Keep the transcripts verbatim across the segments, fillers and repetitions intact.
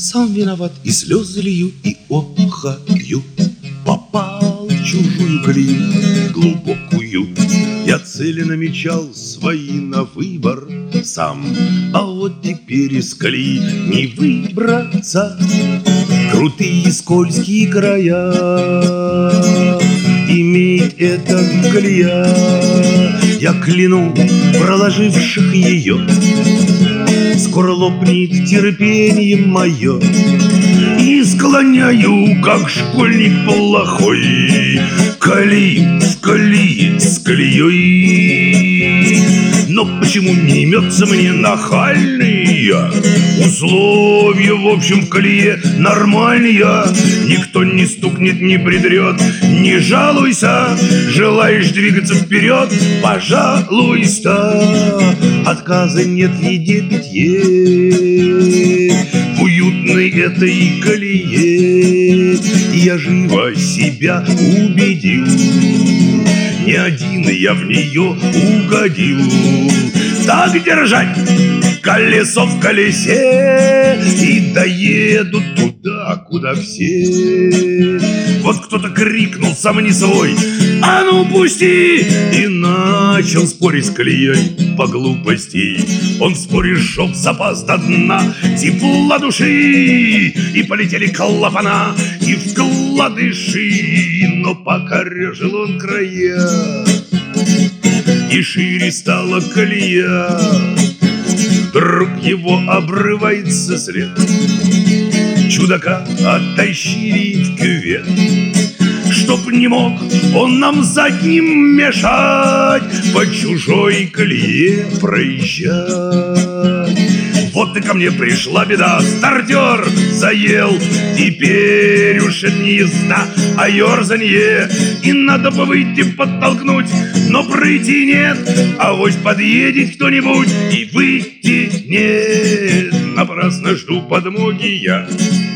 Сам виноват, и слезы лью, и охаю. Попал в чужую колею глубокую. Я цели намечал свои на выбор сам, а вот теперь из колеи не выбраться. Крутые скользкие края имеет эта колея. Я кляну проложивших ее, скоро лопнет терпение мое. И склоняю, как школьник плохой, колею в колее с колеей. Но почему не имется мне нахальные условия, в общем, в колее нормальные? Никто не стукнет, не придрет, не жалуйся. Желаешь двигаться вперед, пожалуйста. Отказа нет в еде, питье, в уютной этой колее. Я живо себя убедил, не один я в нее угодил. Так держать колесо в колесе и доеду туда, куда все. Вот кто-то крикнул сам не свой: а ну пусти! И начал спорить с колеей по глупости. Он в споре сжег запас до дна тепла души, и полетели клапана и вкладыши. Но покорежил он края, и шире стала колея. Вдруг его обрывается след, чудака оттащили в кювет, чтоб не мог он нам задним мешать по чужой колее проезжать. Вот и ко мне пришла беда, стартер заел. Теперь уж не езда, а ерзанье. И надо бы выйти подтолкнуть, но пройти нет. Авось подъедет кто-нибудь и выйти нет. Напрасно жду подмоги я,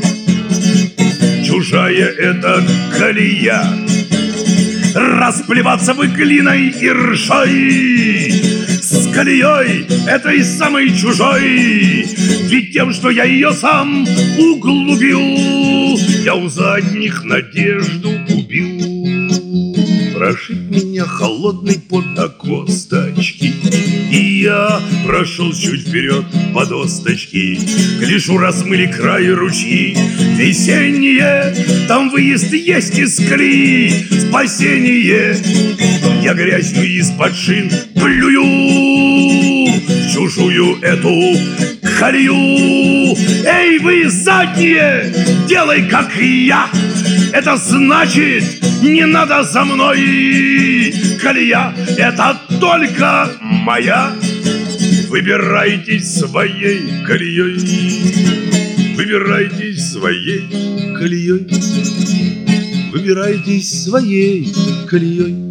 чужая эта колея. Расплеваться бы глиной и ржой с колеей этой самой чужой. Ведь тем, что я ее сам углубил, я у задних надежду убил. Прошиб меня холодный пот до косточки, и я прошел чуть вперед по досточке. Гляжу, размыли край ручьи весенние, там выезд есть из колеи, спасение. Я грязью из-под шин плюю в чужую эту колею. Эй, вы задние, делай как и я. Это значит, не надо за мной. Колея — это только моя. Выбирайтесь своей колеей, выбирайтесь своей колеей, выбирайтесь своей колеей.